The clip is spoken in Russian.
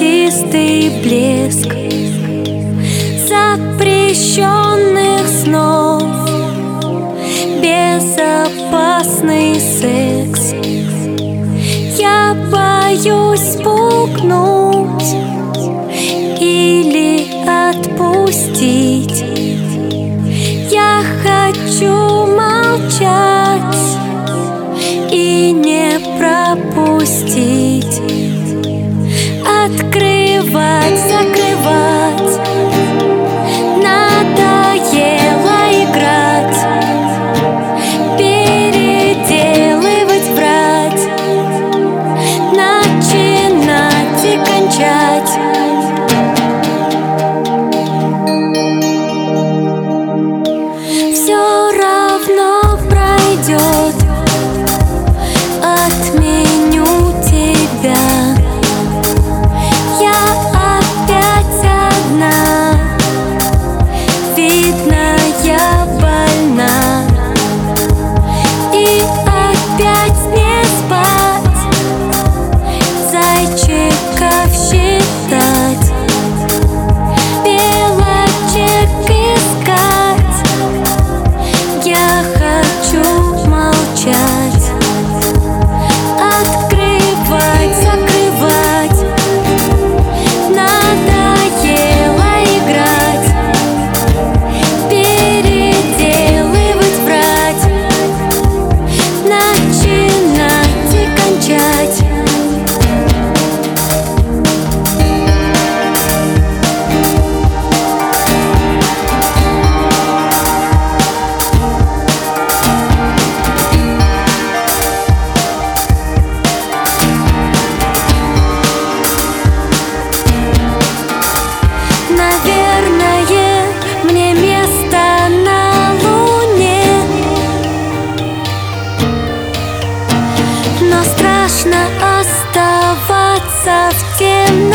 золотистый блеск запрещенных снов, безопасный секс. Я боюсь спугнуть или отпустить. Я хочу молчать и не пропустить. Открывать, закрывать. Надоело играть, переделывать, врать, начинать и кончать. Все равно пройдет, отменю тебя. Я опять одна, видно, я больна. И опять не спать, зайчиков считать, белочек искать. Я хочу молчать, открывать, закрывать. Надоело играть, переделывать, врать, начинать и кончать. Наверное, мне место на Луне, но страшно оставаться в темноте.